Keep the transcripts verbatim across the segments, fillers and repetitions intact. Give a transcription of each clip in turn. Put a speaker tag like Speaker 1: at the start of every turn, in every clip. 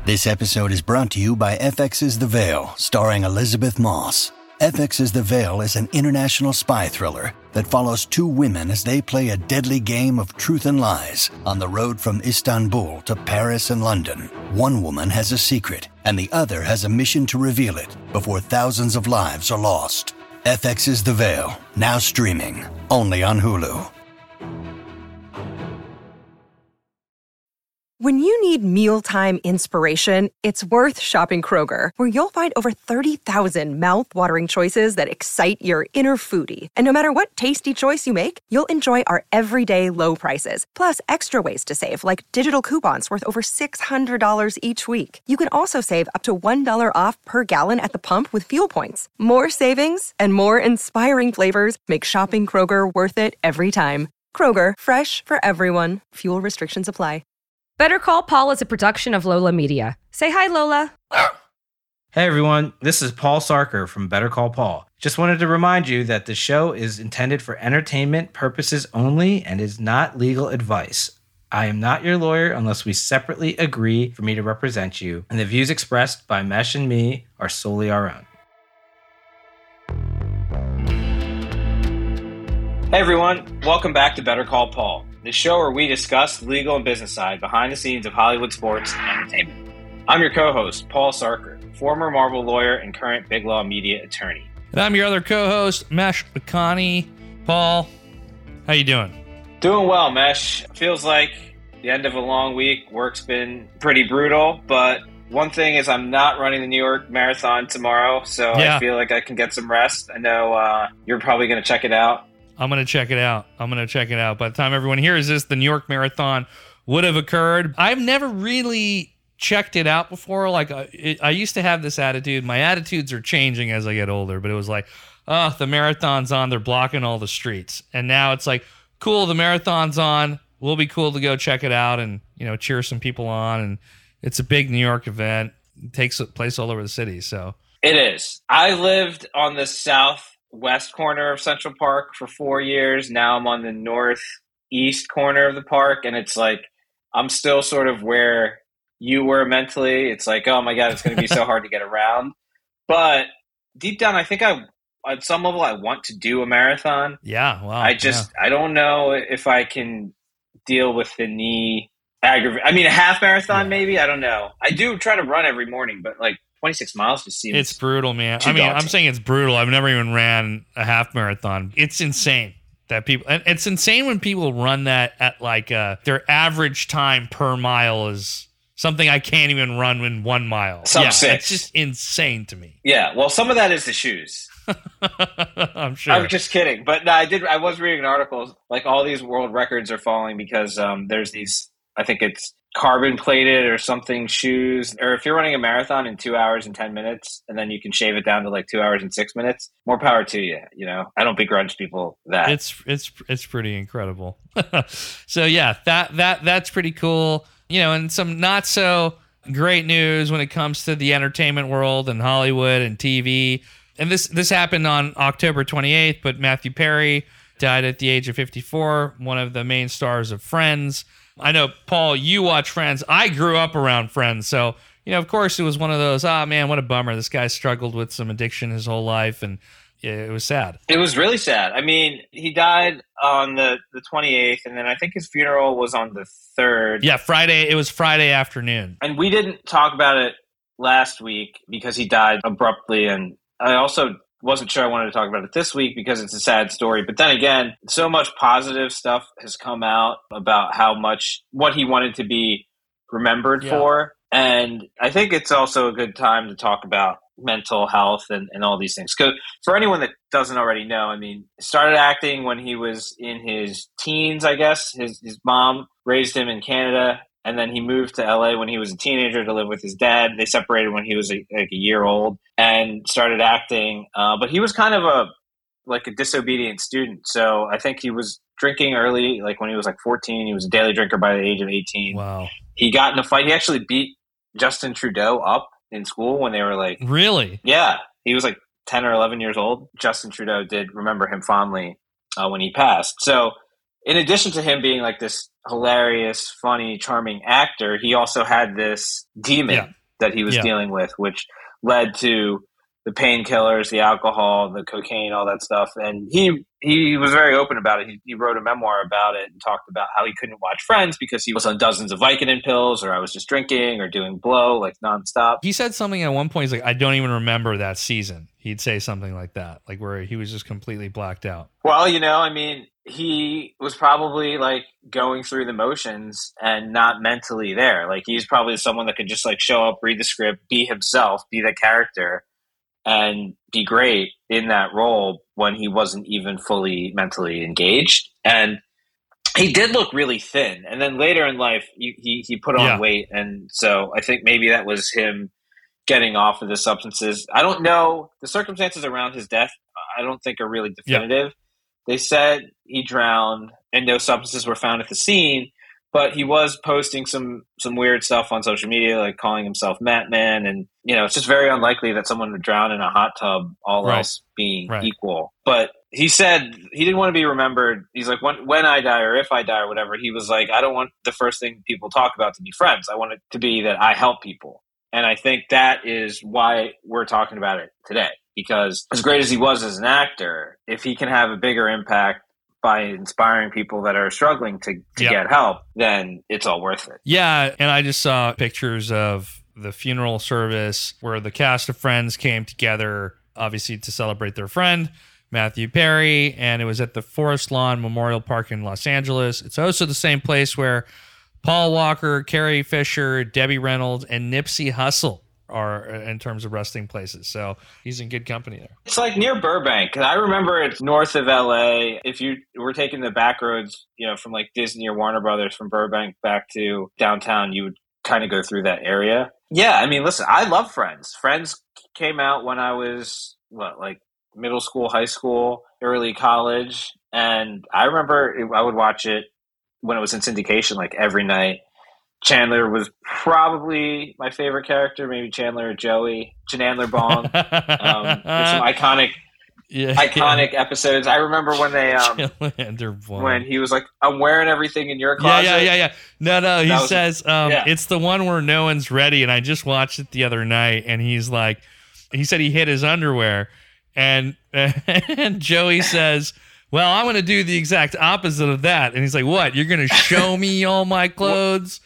Speaker 1: This episode is brought to you by F X's The Veil, starring Elizabeth Moss. F X's The Veil is an international spy thriller that follows two women as they play a deadly game of truth and lies on the road from Istanbul to Paris and London. One woman has a secret, and the other has a mission to reveal it before thousands of lives are lost. F X's The Veil, now streaming, only on Hulu.
Speaker 2: When you need mealtime inspiration, it's worth shopping Kroger, where you'll find over thirty thousand mouth-watering choices that excite your inner foodie. And no matter what tasty choice you make, you'll enjoy our everyday low prices, plus extra ways to save, like digital coupons worth over six hundred dollars each week. You can also save up to one dollar off per gallon at the pump with fuel points. More savings and more inspiring flavors make shopping Kroger worth it every time. Kroger, fresh for everyone. Fuel restrictions apply.
Speaker 3: Better Call Paul is a production of Lola Media. Say hi, Lola.
Speaker 4: Hey, everyone. This is Paul Sarker from Better Call Paul. Just wanted to remind you that the show is intended for entertainment purposes only and is not legal advice. I am not your lawyer unless we separately agree for me to represent you, and the views expressed by Mesh and me are solely our own. Hey, everyone. Welcome back to Better Call Paul, the show where we discuss the legal and business side behind the scenes of Hollywood sports and entertainment. I'm your co-host, Paul Sarker, former Marvel lawyer and current Big Law Media attorney.
Speaker 5: And I'm your other co-host, Mesh McConney. Paul, how you doing?
Speaker 4: Doing well, Mesh. Feels like the end of a long week. Work's been pretty brutal, but one thing is I'm not running the New York Marathon tomorrow, so yeah. I feel like I can get some rest. I know uh, you're probably going to check it out.
Speaker 5: I'm going to check it out. I'm going to check it out. By the time everyone hears this, the New York Marathon would have occurred. I've never really checked it out before. Like, uh, it, I used to have this attitude. My attitudes are changing as I get older, but it was like, oh, the marathon's on. They're blocking all the streets. And now it's like, cool, the marathon's on. Will be cool to go check it out and, you know, cheer some people on. And it's a big New York event. It takes place all over the city. So
Speaker 4: it is. I lived on the south west corner of Central Park for four years. Now I'm on the northeast corner of the park, and it's like I'm still sort of where you were mentally. It's like, oh my God, it's going to be so hard to get around. But deep down, I think I, at some level, I want to do a marathon.
Speaker 5: Yeah, wow.
Speaker 4: I just,
Speaker 5: yeah.
Speaker 4: I don't know if I can deal with the knee aggravate. I mean, a half marathon, yeah. maybe. I don't know. I do try to run every morning, but like, twenty-six miles just seems
Speaker 5: it's brutal, man. I mean,
Speaker 4: daunting.
Speaker 5: I'm saying it's brutal. I've never even ran a half marathon. It's insane that people, and it's insane when people run that at like uh, their average time per mile is something I can't even run in one mile.
Speaker 4: Sub
Speaker 5: yeah,
Speaker 4: six.
Speaker 5: It's just insane to me.
Speaker 4: Yeah, well, some of that is the shoes.
Speaker 5: I'm sure.
Speaker 4: I'm just kidding, but no, I did. I was reading an article like all these world records are falling because um, there's these. I think it's carbon plated or something shoes, or if you're running a marathon in two hours and ten minutes and then you can shave it down to like two hours and six minutes, more power to you. You know, I don't begrudge people that.
Speaker 5: It's, it's, it's pretty incredible. So yeah, that, that, that's pretty cool. You know, and some not so great news when it comes to the entertainment world and Hollywood and T V. And this, this happened on October twenty-eighth, but Matthew Perry died at the age of fifty-four, one of the main stars of Friends. I know, Paul, you watch Friends. I grew up around Friends. So, you know, of course, it was one of those, ah, oh, man, what a bummer. This guy struggled with some addiction his whole life, and it was sad.
Speaker 4: It was really sad. I mean, he died on the, the twenty-eighth, and then I think his funeral was on the third.
Speaker 5: Yeah, Friday. It was Friday afternoon.
Speaker 4: And we didn't talk about it last week because he died abruptly, and I also wasn't sure I wanted to talk about it this week because it's a sad story. But then again, so much positive stuff has come out about how much what he wanted to be remembered yeah. for. And I think it's also a good time to talk about mental health and, and all these things. Because for anyone that doesn't already know, I mean, started acting when he was in his teens, I guess. His, his mom raised him in Canada. And then he moved to L A when he was a teenager to live with his dad. They separated when he was a, like a year old and started acting. Uh, but he was kind of a like a disobedient student. So I think he was drinking early, like when he was like fourteen. He was a daily drinker by the age of eighteen.
Speaker 5: Wow.
Speaker 4: He got in a fight. He actually beat Justin Trudeau up in school when they were like...
Speaker 5: Really?
Speaker 4: Yeah. He was like ten or eleven years old. Justin Trudeau did remember him fondly uh, when he passed. So in addition to him being like this hilarious, funny, charming actor, he also had this demon.
Speaker 5: Yeah.
Speaker 4: that he was
Speaker 5: Yeah.
Speaker 4: dealing with, which led to the painkillers, the alcohol, the cocaine, all that stuff. And he he was very open about it. He, he wrote a memoir about it and talked about how he couldn't watch Friends because he was on dozens of Vicodin pills, or I was just drinking or doing blow like nonstop.
Speaker 5: He said something at one point. He's like, I don't even remember that season. He'd say something like that, like where he was just completely blacked out.
Speaker 4: Well, you know, I mean, he was probably like going through the motions and not mentally there. Like he's probably someone that could just like show up, read the script, be himself, be the character, and be great in that role when he wasn't even fully mentally engaged. And he did look really thin. And then later in life, he he, he put on
Speaker 5: Yeah.
Speaker 4: weight. And so I think maybe that was him getting off of the substances. I don't know. The circumstances around his death, I don't think are really definitive. Yeah. They said he drowned and no substances were found at the scene, but he was posting some some weird stuff on social media, like calling himself Mat Man. And, you know, it's just very unlikely that someone would drown in a hot tub, all
Speaker 5: Right.
Speaker 4: else being
Speaker 5: Right.
Speaker 4: equal. But he said he didn't want to be remembered. He's like, when, when I die or if I die or whatever, he was like, I don't want the first thing people talk about to be Friends. I want it to be that I help people. And I think that is why we're talking about it today. Because as great as he was as an actor, if he can have a bigger impact by inspiring people that are struggling to, to
Speaker 5: Yep.
Speaker 4: get help, then it's all worth it.
Speaker 5: Yeah, and I just saw pictures of the funeral service where the cast of Friends came together, obviously to celebrate their friend, Matthew Perry, and it was at the Forest Lawn Memorial Park in Los Angeles. It's also the same place where Paul Walker, Carrie Fisher, Debbie Reynolds, and Nipsey Hussle are in terms of resting places. So he's in good company there.
Speaker 4: It's like near Burbank. 'Cause I remember it's north of L A. If you were taking the back roads, you know, from like Disney or Warner Brothers from Burbank back to downtown, you would kind of go through that area. Yeah, I mean, listen, I love Friends. Friends came out when I was, what, like middle school, high school, early college. And I remember it, I would watch it when it was in syndication, like every night. Chandler was probably my favorite character, maybe Chandler or Joey. Chandler Bong. Um, there's some iconic,
Speaker 5: yeah,
Speaker 4: iconic yeah. episodes. I remember when they, um, when he was like, "I'm wearing everything in your closet."
Speaker 5: Yeah, yeah, yeah, yeah. No, no. He
Speaker 4: was,
Speaker 5: says um,
Speaker 4: yeah.
Speaker 5: it's the one where no one's ready, and I just watched it the other night, and he's like, he said he hid his underwear, and and Joey says, well, I'm going to do the exact opposite of that. And he's like, what? You're going to show me all my clothes?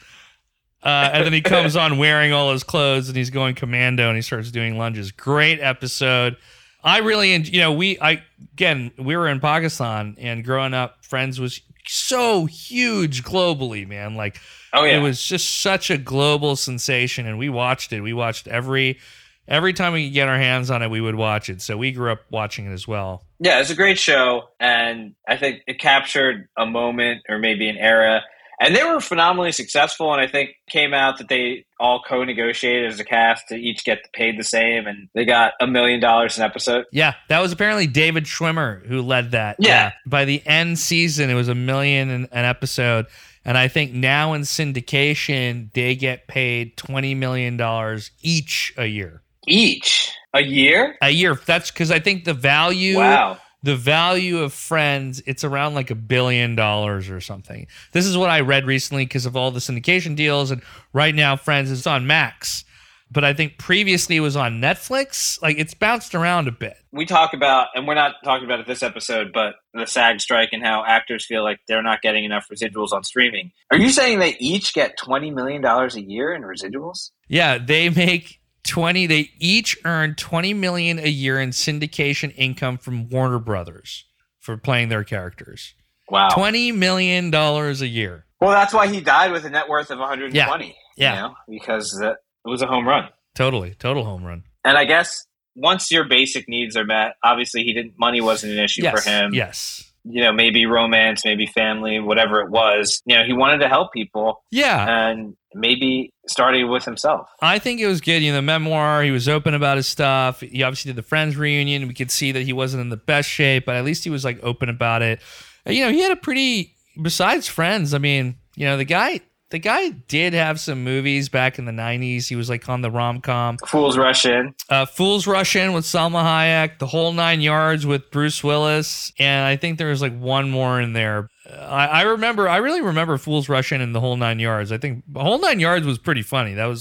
Speaker 5: Uh, and then he comes on wearing all his clothes and he's going commando and he starts doing lunges. Great episode. I really, you know, we, I, again, we were in Pakistan and growing up, Friends was so huge globally, man. Like,
Speaker 4: oh, yeah.
Speaker 5: It was just such a global sensation. And we watched it. We watched every, every time we could get our hands on it, we would watch it. So we grew up watching it as well.
Speaker 4: Yeah, it's a great show. And I think it captured a moment or maybe an era. And they were phenomenally successful, and I think came out that they all co-negotiated as a cast to each get paid the same, and they got a million dollars an episode.
Speaker 5: Yeah, that was apparently David Schwimmer who led that.
Speaker 4: Yeah. yeah.
Speaker 5: By the end season, it was a million an, an episode, and I think now in syndication, they get paid twenty million dollars each a year.
Speaker 4: Each? A year?
Speaker 5: A year. That's because I think the value...
Speaker 4: Wow.
Speaker 5: The value of Friends, it's around like a billion dollars or something. This is what I read recently because of all the syndication deals. And right now, Friends is on Max. But I think previously it was on Netflix. Like, it's bounced around a bit.
Speaker 4: We talk about, and we're not talking about it this episode, but the SAG strike and how actors feel like they're not getting enough residuals on streaming. Are you saying they each get twenty million dollars a year in residuals?
Speaker 5: Yeah, they make... twenty they each earn twenty million a year in syndication income from Warner Brothers for playing their characters.
Speaker 4: Wow.
Speaker 5: twenty million dollars a year.
Speaker 4: Well, that's why he died with a net worth of one hundred twenty.
Speaker 5: Yeah.
Speaker 4: You know, because that, it was a home run.
Speaker 5: Totally. Total home run.
Speaker 4: And I guess once your basic needs are met, obviously he didn't money wasn't an issue
Speaker 5: yes.
Speaker 4: for him.
Speaker 5: Yes.
Speaker 4: You know, maybe romance, maybe family, whatever it was. You know, he wanted to help people.
Speaker 5: Yeah.
Speaker 4: And maybe starting with himself.
Speaker 5: I think it was good. You know, the memoir, he was open about his stuff. He obviously did the Friends reunion. We could see that he wasn't in the best shape, but at least he was like open about it. You know, he had a pretty, besides Friends, I mean, you know, the guy, the guy did have some movies back in the nineties. He was like on the rom-com.
Speaker 4: Fools Rush In.
Speaker 5: Uh, Fools Rush In with Salma Hayek, The Whole Nine Yards with Bruce Willis. And I think there was like one more in there. I, I remember, I really remember Fools Rush In and The Whole Nine Yards. I think The Whole Nine Yards was pretty funny. That was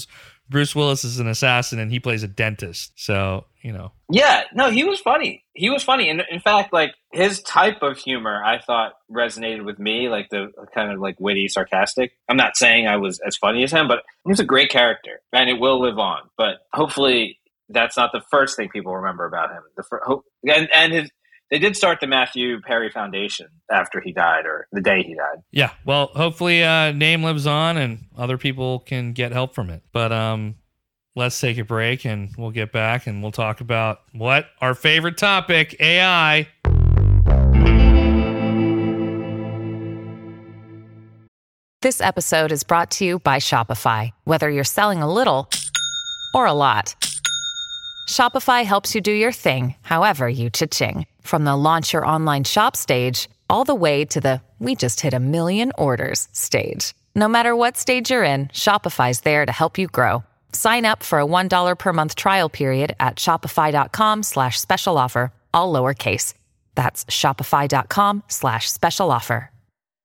Speaker 5: Bruce Willis is an assassin and he plays a dentist. So, you know.
Speaker 4: Yeah, no, he was funny. He was funny. And in fact, like his type of humor, I thought resonated with me, like the kind of like witty, sarcastic. I'm not saying I was as funny as him, but he was a great character and it will live on. But hopefully that's not the first thing people remember about him. The fir- hope, and, and his, they did start the Matthew Perry Foundation after he died or the day he died.
Speaker 5: Yeah, well, hopefully uh, name lives on and other people can get help from it. But um, let's take a break and we'll get back and we'll talk about what? Our favorite topic, A I.
Speaker 6: This episode is brought to you by Shopify. Whether you're selling a little or a lot, Shopify helps you do your thing, however you cha-ching. From the launch your online shop stage, all the way to the we just hit a million orders stage. No matter what stage you're in, Shopify's there to help you grow. Sign up for a one dollar per month trial period at shopify.com slash special offer, all lowercase. That's shopify.com slash special offer.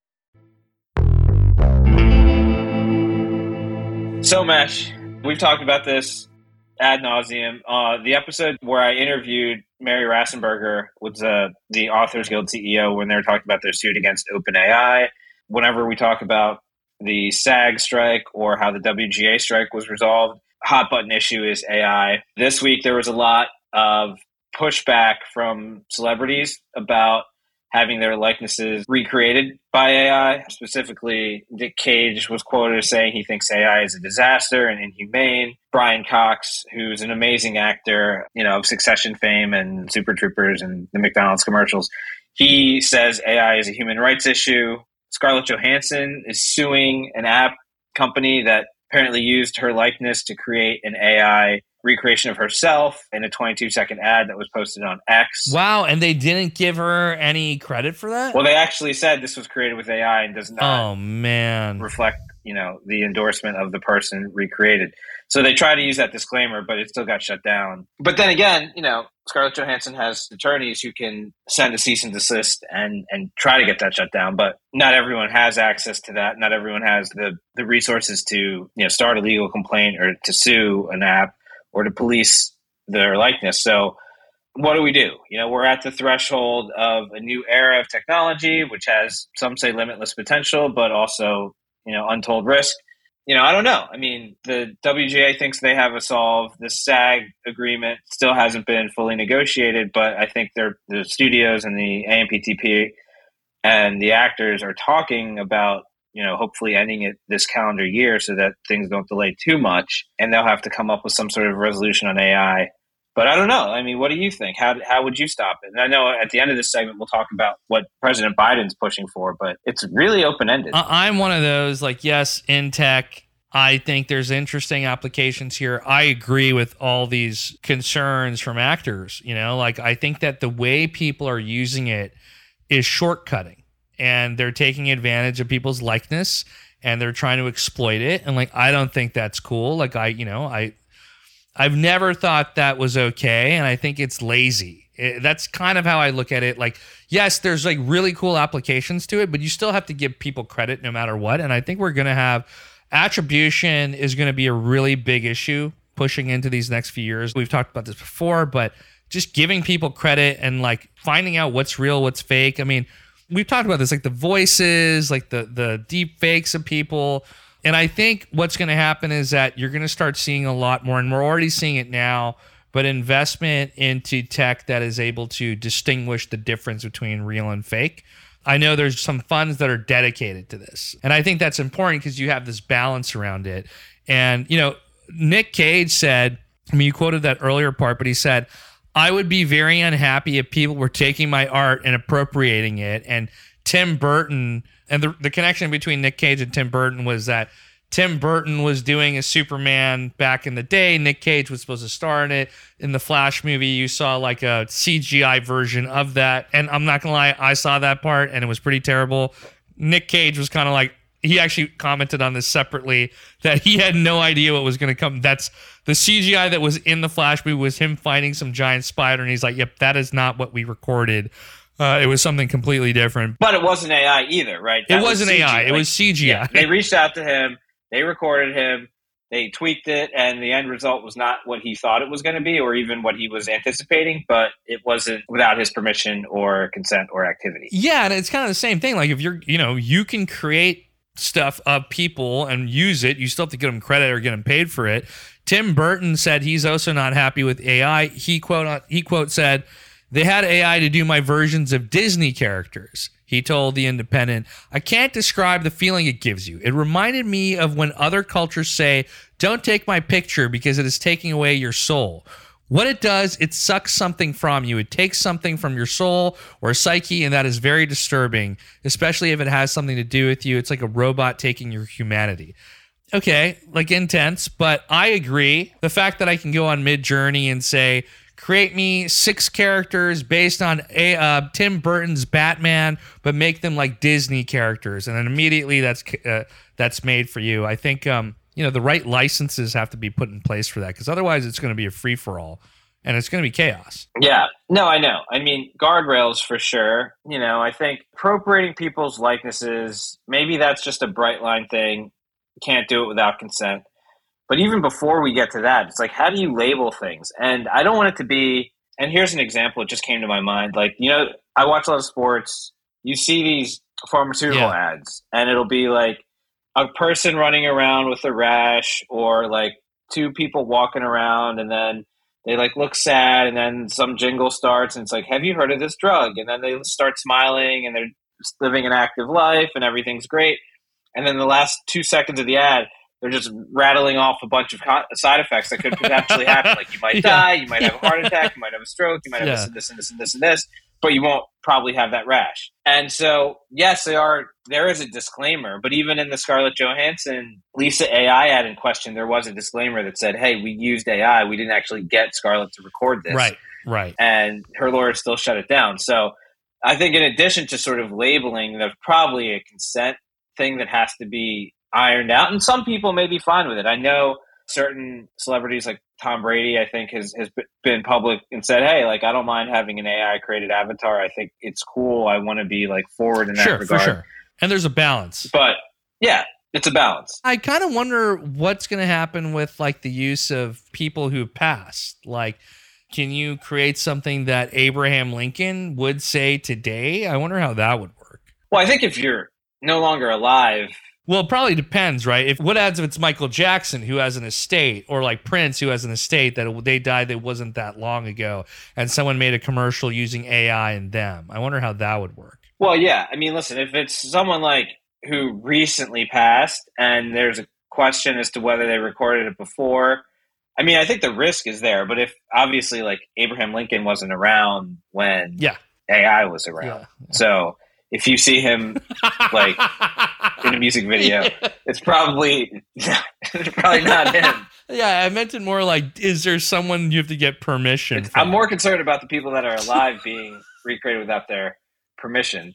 Speaker 4: So, Mesh, we've talked about this ad nauseum. Uh, the episode where I interviewed Mary Rassenberger was uh, the Authors Guild C E O when they were talking about their suit against OpenAI. Whenever we talk about the SAG strike or how the W G A strike was resolved, hot button issue is A I. This week there was a lot of pushback from celebrities about having their likenesses recreated by A I. Specifically, Nick Cage was quoted as saying he thinks A I is a disaster and inhumane. Brian Cox, who's an amazing actor, you know, of Succession fame and Super Troopers and the McDonald's commercials, he says A I is a human rights issue. Scarlett Johansson is suing an app company that apparently used her likeness to create an A I recreation of herself in a twenty-two second ad that was posted on X.
Speaker 5: Wow, and they didn't give her any credit for that?
Speaker 4: Well, they actually said this was created with A I and does not
Speaker 5: oh, man.
Speaker 4: reflect, you know, the endorsement of the person recreated. So they tried to use that disclaimer, but it still got shut down. But then again, you know, Scarlett Johansson has attorneys who can send a cease and desist and, and try to get that shut down. But not everyone has access to that. Not everyone has the, the resources to, you know, start a legal complaint or to sue an app or to police their likeness. So what do we do? You know, we're at the threshold of a new era of technology, which has, some say, limitless potential, but also, you know, untold risk. You know, I don't know. I mean, the W G A thinks they have a solve. The SAG agreement still hasn't been fully negotiated, but I think they're, the studios and the A M P T P and the actors are talking about, you know, hopefully ending it this calendar year so that things don't delay too much, and they'll have to come up with some sort of resolution on A I. But I don't know. I mean, what do you think? How how would you stop it? And I know at the end of this segment, we'll talk about what President Biden's pushing for, but it's really open-ended.
Speaker 5: I'm one of those, like, yes, in tech, I think there's interesting applications here. I agree with all these concerns from actors. You know, like, I think that the way people are using it is shortcutting, and they're taking advantage of people's likeness and they're trying to exploit it. And, like, I don't think that's cool. Like, I, you know, I, I've never thought that was okay, and I think it's lazy. It, that's kind of how I look at it. Like, yes, there's like really cool applications to it, but you still have to give people credit no matter what. And I think we're going to have attribution is going to be a really big issue pushing into these next few years. We've talked about this before, but just giving people credit and like finding out what's real, what's fake. I mean, we've talked about this, like the voices, like the the deep fakes of people. And I think what's going to happen is that you're going to start seeing a lot more, and we're already seeing it now, but investment into tech that is able to distinguish the difference between real and fake. I know there's some funds that are dedicated to this. And I think that's important because you have this balance around it. And, you know, Nick Cage said, I mean, you quoted that earlier part, but he said, I would be very unhappy if people were taking my art and appropriating it. And Tim Burton, and the, the connection between Nick Cage and Tim Burton was that Tim Burton was doing a Superman back in the day. Nick Cage was supposed to star in it. In the Flash movie, you saw like a C G I version of that. And I'm not going to lie, I saw that part and it was pretty terrible. Nick Cage was kind of like, he actually commented on this separately that he had no idea what was going to come. That's the C G I that was in the Flash movie was him fighting some giant spider. And he's like, yep, that is not what we recorded. Uh, it was something completely different.
Speaker 4: But it wasn't A I either, right?
Speaker 5: That it wasn't was A I. Like, it was C G I.
Speaker 4: Yeah, they reached out to him. They recorded him. they tweaked it, and the end result was not what he thought it was going to be, or even what he was anticipating, but it wasn't without his permission or consent or activity.
Speaker 5: Yeah, and it's kind of the same thing. Like if you're, you know, you can create stuff of people and use it. You still have to get them credit or get them paid for it. Tim Burton said he's also not happy with A I. He quote he quote said, "They had A I to do my versions of Disney characters." He told The Independent, "I can't describe the feeling it gives you. It reminded me of when other cultures say, 'Don't take my picture because it is taking away your soul.' What it does, it sucks something from you. It takes something from your soul or psyche, and that is very disturbing, especially if it has something to do with you. It's like a robot taking your humanity." Okay, like intense, but I agree. The fact that I can go on Midjourney and say, create me six characters based on a uh, Tim Burton's Batman, but make them like Disney characters, and then immediately that's uh, that's made for you. I think um, you know the right licenses have to be put in place for that, because otherwise it's going to be a free for all, and it's going to be chaos.
Speaker 4: Yeah, no, I know. I mean, guardrails for sure. You know, I think appropriating people's likenesses, maybe that's just a bright line thing. You can't do it without consent. But even before we get to that, it's like, how do you label things? And I don't want it to be, and here's an example, it just came to my mind. Like, you know, I watch a lot of sports. You see these pharmaceutical
Speaker 5: Yeah.
Speaker 4: ads, and it'll be like a person running around with a rash, or like two people walking around, and then they like look sad, and then some jingle starts, and it's like, have you heard of this drug? And then they start smiling, and they're living an active life, and everything's great. And then the last two seconds of the ad, they're just rattling off a bunch of side effects that could potentially happen. Like you might
Speaker 5: Yeah.
Speaker 4: die, you might have a heart attack, you might have a stroke, you might have
Speaker 5: Yeah.
Speaker 4: this and this and this and this and this, but you won't probably have that rash. And so, yes, they are. There is a disclaimer, but even in the Scarlett Johansson Lisa A I ad in question, there was a disclaimer that said, "Hey, we used A I. We didn't actually get Scarlett to record this."
Speaker 5: Right, right.
Speaker 4: And her lawyer still shut it down. So I think in addition to sort of labeling, there's probably a consent thing that has to be ironed out. And some people may be fine with it. I know certain celebrities like Tom Brady, I think, has, has been public and said, hey, like, I don't mind having an A I created avatar. I think it's cool. I want to be like forward in that
Speaker 5: Sure,
Speaker 4: regard.
Speaker 5: for sure. And there's a balance.
Speaker 4: But yeah, it's a balance.
Speaker 5: I kind of wonder what's going to happen with like the use of people who passed. Like, can you create something that Abraham Lincoln would say today? I wonder how that would work.
Speaker 4: Well, I think if you're no longer alive.
Speaker 5: Well, it probably depends, right? If what happens if it's Michael Jackson who has an estate, or like Prince who has an estate that they died that wasn't that long ago, and someone made a commercial using A I and them? I wonder how that would work.
Speaker 4: Well, yeah. I mean, listen, if it's someone like who recently passed and there's a question as to whether they recorded it before, I mean, I think the risk is there. But if obviously like Abraham Lincoln wasn't around when
Speaker 5: Yeah.
Speaker 4: A I was around.
Speaker 5: Yeah.
Speaker 4: So if you see him like in a music video,
Speaker 5: Yeah.
Speaker 4: it's probably it's probably not him.
Speaker 5: Yeah, I meant it more like, is there someone you have to get permission
Speaker 4: It's,
Speaker 5: from?
Speaker 4: I'm more concerned about the people that are alive being recreated without their permission.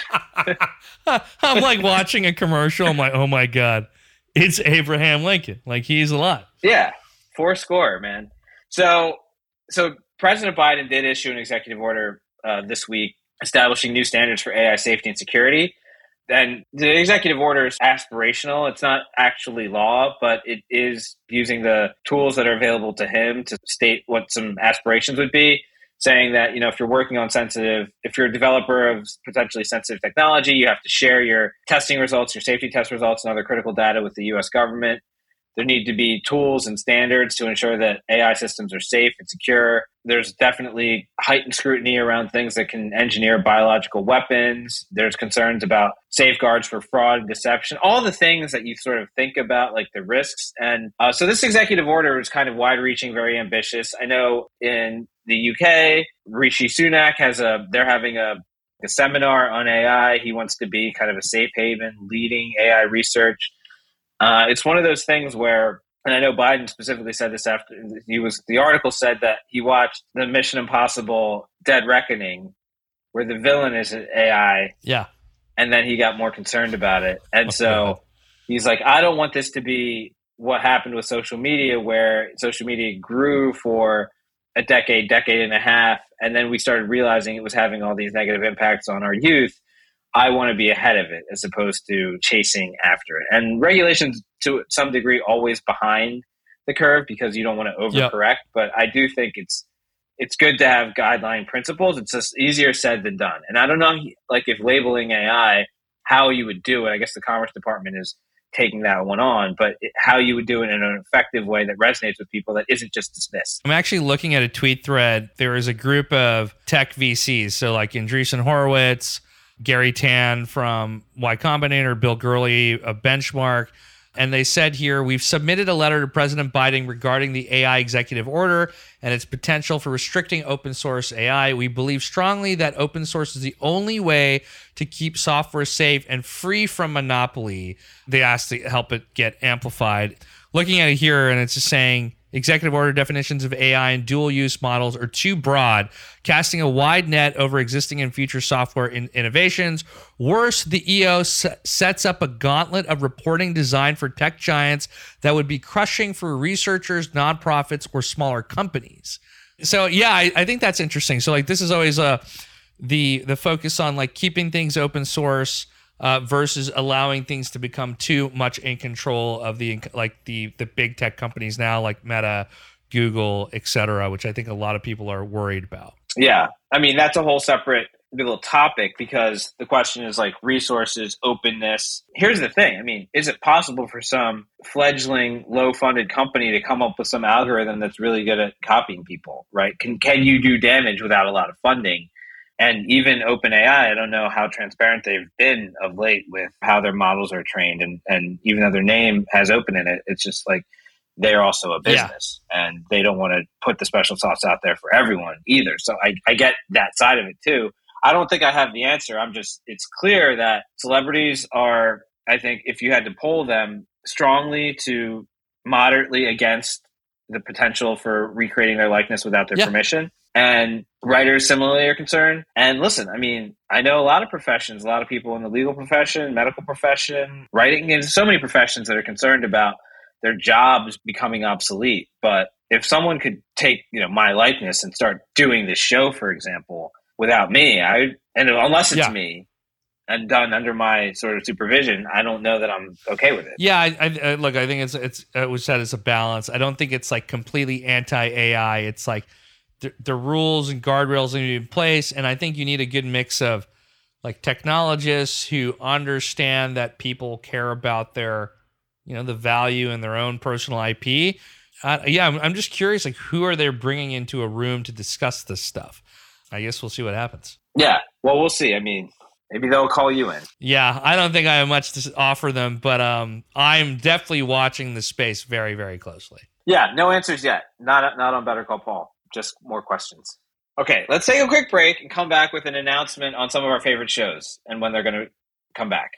Speaker 5: I'm like watching a commercial. I'm like, oh my God, it's Abraham Lincoln. Like, he's alive.
Speaker 4: Yeah, four score, man. So, so President Biden did issue an executive order uh, this week establishing new standards for A I safety and security. And the executive order is aspirational. It's not actually law, but it is using the tools that are available to him to state what some aspirations would be, saying that, you know, if you're working on sensitive, if you're a developer of potentially sensitive technology, you have to share your testing results, your safety test results, and other critical data with the U S government. There need to be tools and standards to ensure that A I systems are safe and secure. There's definitely heightened scrutiny around things that can engineer biological weapons. There's concerns about safeguards for fraud and deception, all the things that you sort of think about, like the risks. And uh, so this executive order is kind of wide-reaching, very ambitious. I know in the U K, Rishi Sunak has a, they're having a, a seminar on A I. He wants to be kind of a safe haven leading A I research. Uh, it's one of those things where, and I know Biden specifically said this after he was, the article said that he watched the Mission Impossible Dead Reckoning, where the villain is A I.
Speaker 5: Yeah.
Speaker 4: And then he got more concerned about it. And so he's like, I don't want this to be what happened with social media, where social media grew for a decade, decade and a half. And then we started realizing it was having all these negative impacts on our youth. I want to be ahead of it as opposed to chasing after it. And regulations to some degree always behind the curve because you don't want to overcorrect. Yep. But I do think it's it's good to have guideline principles. It's just easier said than done. And I don't know, like if labeling A I, how you would do it. I guess the Commerce Department is taking that one on, but it, how you would do it in an effective way that resonates with people that isn't just dismissed.
Speaker 5: I'm actually looking at a tweet thread. There is a group of tech V Cs. So like Andreessen Horowitz, Gary Tan from Y Combinator, Bill Gurley of Benchmark. And they said here, we've submitted a letter to President Biden regarding the A I executive order and its potential for restricting open source A I. We believe strongly that open source is the only way to keep software safe and free from monopoly. They asked to help it get amplified. Looking at it here, and it's just saying, executive order definitions of A I and dual use models are too broad, casting a wide net over existing and future software in- innovations. Worse, the E O s- sets up a gauntlet of reporting designed for tech giants that would be crushing for researchers, nonprofits, or smaller companies. So yeah, I, I think that's interesting. So like this is always uh, the the focus on like keeping things open source Uh, versus allowing things to become too much in control of the like the the big tech companies now, like Meta, Google, et cetera, which I think a lot of people are worried about.
Speaker 4: Yeah, I mean that's a whole separate little topic because the question is like resources, openness. Here's the thing: I mean, is it possible for some fledgling, low-funded company to come up with some algorithm that's really good at copying people? Right? Can can you do damage without a lot of funding? And even OpenAI, I don't know how transparent they've been of late with how their models are trained. And, and even though their name has open in it, it's just like they're also a business yeah. and they don't want to put the special sauce out there for everyone either. So I, I get that side of it too. I don't think I have the answer. I'm just, it's clear that celebrities are, I think if you had to poll them strongly to moderately against the potential for recreating their likeness without their yeah. permission. And writers similarly are concerned. And listen, I mean, I know a lot of professions, a lot of people in the legal profession, medical profession, writing, and so many professions that are concerned about their jobs becoming obsolete. But if someone could take, you know, my likeness and start doing this show, for example, without me, I and unless it's yeah. me and done under my sort of supervision, I don't know that I'm okay with it.
Speaker 5: Yeah, I, I, look, I think it's it's it was said it's a balance. I don't think it's like completely anti-A I. It's like The, the rules and guardrails need to be in place, and I think you need a good mix of like technologists who understand that people care about their, you know, the value in their own personal I P. Uh, yeah, I'm, I'm just curious, like who are they bringing into a room to discuss this stuff? I guess we'll see what happens.
Speaker 4: Yeah, well, we'll see. I mean, maybe they'll call you in.
Speaker 5: Yeah, I don't think I have much to offer them, but um, I'm definitely watching the space very, very closely.
Speaker 4: Yeah, no answers yet. Not not on Better Call Paul. Just more questions. Okay, let's take a quick break and come back with an announcement on some of our favorite shows and when they're going to come back.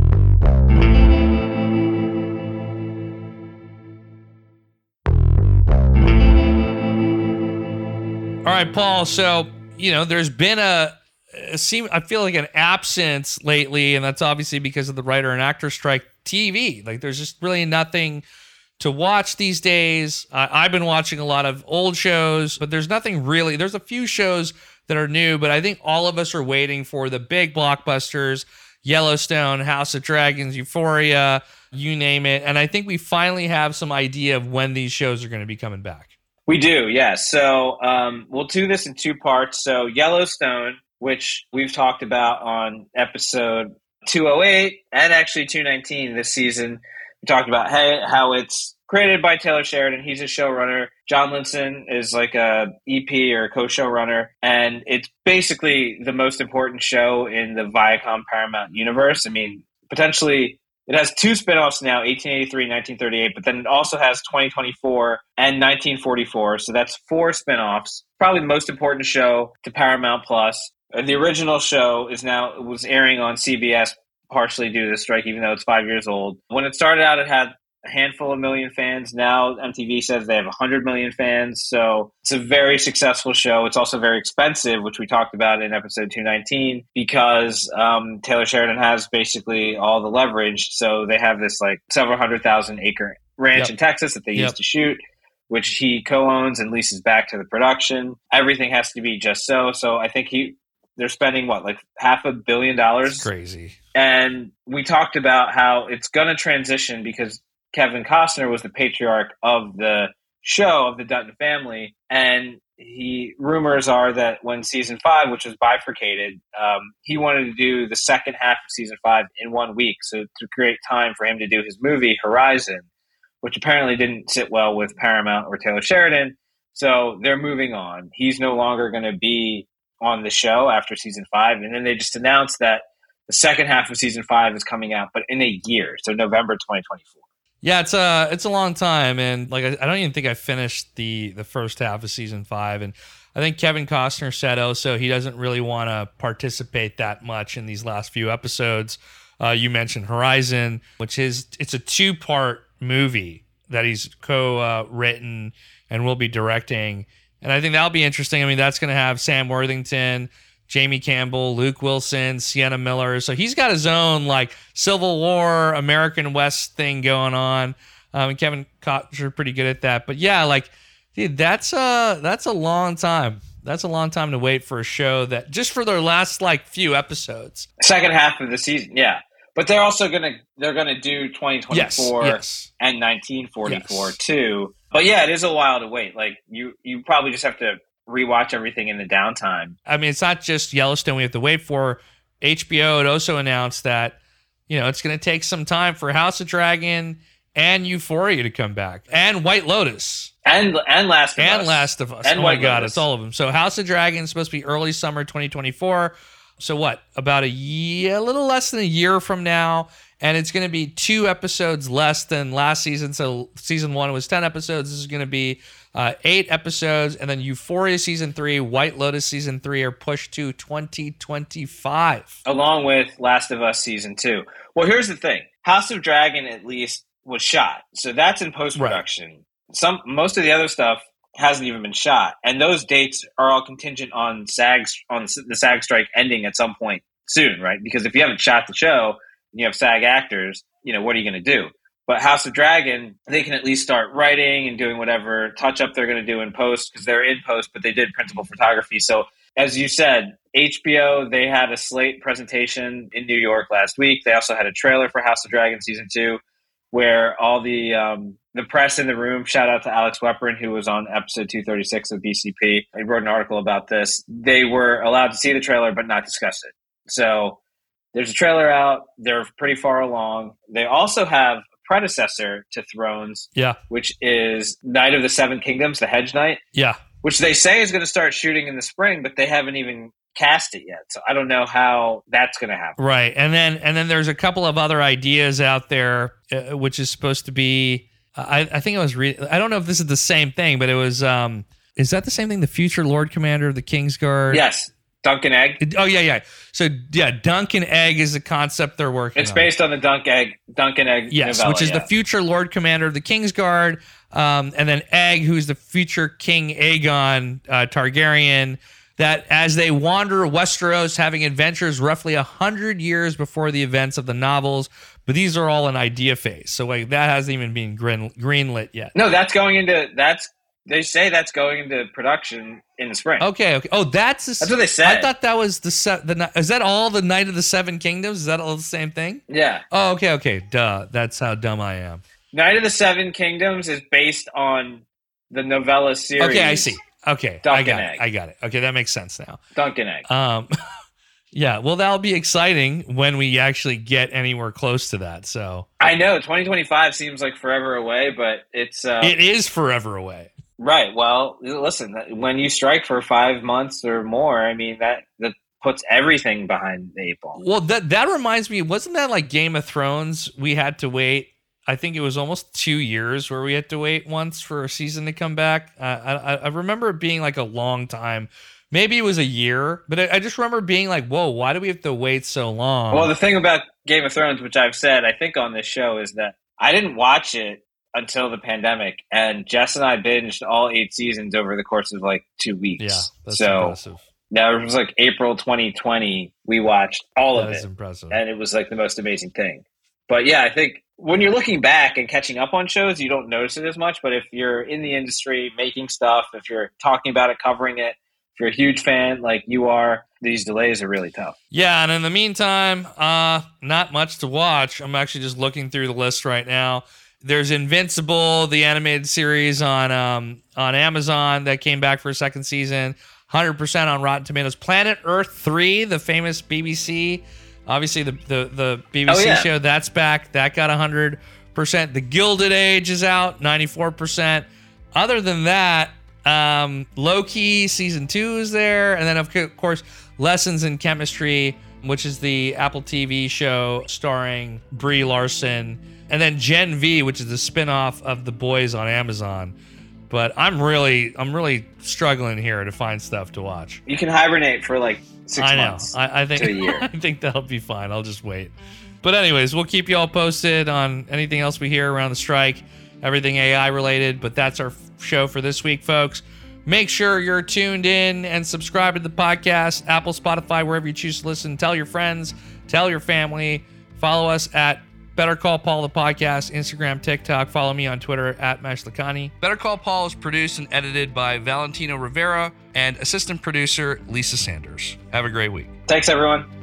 Speaker 5: All right, Paul. So, you know, there's been a, a seem I feel like an absence lately, and that's obviously because of the writer and actor strike. T V, like there's just really nothing to watch these days. Uh, I've been watching a lot of old shows, but there's nothing really. There's a few shows that are new, but I think all of us are waiting for the big blockbusters, Yellowstone, House of Dragons, Euphoria, you name it. And I think we finally have some idea of when these shows are going to be coming back.
Speaker 4: We do, yes. So um, we'll do this in two parts. So Yellowstone, which we've talked about on episode two oh eight and actually two nineteen this season. We talked about hey, how it's created by Taylor Sheridan. He's a showrunner. John Linson is like a E P or a co-showrunner. And it's basically the most important show in the Viacom Paramount universe. I mean, potentially it has two spinoffs now, eighteen eighty-three, nineteen thirty-eight, but then it also has twenty twenty-four and nineteen forty-four. So that's four spinoffs. Probably the most important show to Paramount Plus. The original show is now was airing on C B S partially due to the strike, even though it's five years old. When it started out, it had a handful of million fans. Now M T V says they have one hundred million fans. So it's a very successful show. It's also very expensive, which we talked about in episode two nineteen, because um, Taylor Sheridan has basically all the leverage. So they have this like several hundred thousand acre ranch yep. in Texas that they yep. used to shoot, which he co-owns and leases back to the production. Everything has to be just so. So I think he They're spending what, like half a billion dollars?
Speaker 5: It's crazy.
Speaker 4: And we talked about how it's going to transition because Kevin Costner was the patriarch of the show, of the Dutton family. And he rumors are that when season five, which was bifurcated, um, he wanted to do the second half of season five in one week. So to create time for him to do his movie Horizon, which apparently didn't sit well with Paramount or Taylor Sheridan. So they're moving on. He's no longer going to be on the show after season five. And then they just announced that the second half of season five is coming out, but in a year. So November twenty twenty-four.
Speaker 5: Yeah, it's a it's a long time, and like I, I don't even think I finished the the first half of season five, and I think Kevin Costner said also he doesn't really want to participate that much in these last few episodes. Uh, you mentioned Horizon, which is it's a two part movie that he's co-written uh, and will be directing, and I think that'll be interesting. I mean, that's going to have Sam Worthington, Jamie Campbell, Luke Wilson, Sienna Miller. So he's got his own like Civil War, American West thing going on. Um, and Kevin Costner's pretty good at that. But yeah, like, dude, that's a, that's a long time. That's a long time to wait for a show that just for their last like few episodes.
Speaker 4: Second half of the season, yeah. But they're also gonna they're gonna do twenty twenty-four
Speaker 5: yes, yes.
Speaker 4: and nineteen forty-four
Speaker 5: yes.
Speaker 4: too. But yeah, it is a while to wait. Like you you probably just have to rewatch everything in the downtime.
Speaker 5: I mean, it's not just Yellowstone we have to wait for. H B O had also announced that, you know, it's going to take some time for House of Dragon and Euphoria to come back, and White Lotus.
Speaker 4: And and Last of
Speaker 5: and
Speaker 4: Us.
Speaker 5: Last of Us.
Speaker 4: And
Speaker 5: oh
Speaker 4: White
Speaker 5: my God,
Speaker 4: Lotus.
Speaker 5: it's all of them. So House of Dragon is supposed to be early summer twenty twenty-four. So what? About a year, a little less than a year from now. And it's going to be two episodes less than last season. So season one was ten episodes. This is going to be uh, eight episodes. And then Euphoria season three, White Lotus season three are pushed to twenty twenty-five.
Speaker 4: Along with Last of Us season two. Well, here's the thing. House of Dragon at least was shot. So that's in post-production. Right. Some Most of the other stuff hasn't even been shot. And those dates are all contingent on SAG, on the SAG strike ending at some point soon, right? Because if you haven't shot the show, you have SAG actors, you know, what are you going to do? But House of Dragon, they can at least start writing and doing whatever touch-up they're going to do in post, because they're in post, but they did principal photography. So as you said, H B O, they had a slate presentation in New York last week. They also had a trailer for House of Dragon season two, where all the um, the press in the room, shout out to Alex Weprin, who was on episode two thirty-six of B C P. He wrote an article about this. They were allowed to see the trailer, but not discuss it. So there's a trailer out. They're pretty far along. They also have a predecessor to Thrones,
Speaker 5: yeah,
Speaker 4: which is Knight of the Seven Kingdoms, the Hedge Knight,
Speaker 5: yeah,
Speaker 4: which they say is going to start shooting in the spring, but they haven't even cast it yet. So I don't know how that's going to happen.
Speaker 5: Right. And then and then there's a couple of other ideas out there, uh, which is supposed to be, uh, I, I think it was, re- I don't know if this is the same thing, but it was, um, is that the same thing? The future Lord Commander of the Kingsguard?
Speaker 4: Yes. Duncan Egg.
Speaker 5: Oh, yeah, yeah. So, yeah, Duncan Egg is the concept they're working
Speaker 4: it's
Speaker 5: on.
Speaker 4: It's based on the Dunk Egg, Duncan Egg
Speaker 5: Yes,
Speaker 4: novella,
Speaker 5: which is
Speaker 4: yeah.
Speaker 5: the future Lord Commander of the Kingsguard. Um, and then Egg, who's the future King Aegon uh, Targaryen, that as they wander Westeros, having adventures roughly one hundred years before the events of the novels. But these are all in idea phase. So, like, that hasn't even been green, greenlit yet.
Speaker 4: No, that's going into, that's, they say that's going into production in the spring.
Speaker 5: Okay, okay. Oh, that's the,
Speaker 4: that's what they said.
Speaker 5: I thought that was the se- the is that all the Night of the Seven Kingdoms? Is that all the same thing?
Speaker 4: Yeah.
Speaker 5: Oh, okay, okay. Duh. That's how dumb I am.
Speaker 4: Night of the Seven Kingdoms is based on the novella series.
Speaker 5: Okay, I see. Okay,
Speaker 4: Duncan
Speaker 5: I got
Speaker 4: Egg.
Speaker 5: it. I got it. Okay, that makes sense now.
Speaker 4: Duncan Egg.
Speaker 5: Um, yeah. Well, that'll be exciting when we actually get anywhere close to that. So
Speaker 4: I know twenty twenty-five seems like forever away, but it's uh,
Speaker 5: it is forever away.
Speaker 4: Right. Well, listen, when you strike for five months or more, I mean, that, that puts everything behind the eight ball.
Speaker 5: Well, that that reminds me, wasn't that like Game of Thrones? We had to wait. I think it was almost two years where we had to wait once for a season to come back. Uh, I, I remember it being like a long time. Maybe it was a year, but I, I just remember being like, whoa, why do we have to wait so long?
Speaker 4: Well, the thing about Game of Thrones, which I've said, I think on this show, is that I didn't watch it until the pandemic, and Jess and I binged all eight seasons over the course of like two weeks.
Speaker 5: Yeah, that's
Speaker 4: so
Speaker 5: impressive.
Speaker 4: Now it was like April twenty twenty. We watched all
Speaker 5: That
Speaker 4: of
Speaker 5: is
Speaker 4: it,
Speaker 5: impressive.
Speaker 4: and it was like the most amazing thing. But yeah, I think when you're looking back and catching up on shows, you don't notice it as much. But if you're in the industry making stuff, if you're talking about it, covering it, if you're a huge fan like you are, these delays are really tough.
Speaker 5: Yeah, and in the meantime, uh, not much to watch. I'm actually just looking through the list right now. There's Invincible, the animated series on um, on Amazon that came back for a second season. one hundred percent on Rotten Tomatoes. Planet Earth three, the famous B B C, obviously the the, the B B C oh, yeah. show, that's back. That got one hundred percent. The Gilded Age is out, ninety-four percent. Other than that, um, Loki season two is there. And then, of course, Lessons in Chemistry, which is the Apple T V show starring Brie Larson. And then Gen V, which is the spinoff of The Boys on Amazon. But I'm really, I'm really struggling here to find stuff to watch.
Speaker 4: You can hibernate for like six
Speaker 5: I know.
Speaker 4: months
Speaker 5: I, I think,
Speaker 4: to a year.
Speaker 5: I think that'll be fine. I'll just wait. But anyways, we'll keep you all posted on anything else we hear around the strike, everything A I related. But that's our show for this week, folks. Make sure you're tuned in and subscribe to the podcast, Apple, Spotify, wherever you choose to listen. Tell your friends, tell your family. Follow us at Better Call Paul, the podcast, Instagram, TikTok. Follow me on Twitter at Mashlakani. Better Call Paul is produced and edited by Valentino Rivera and assistant producer Lisa Sanders. Have a great week.
Speaker 4: Thanks, everyone.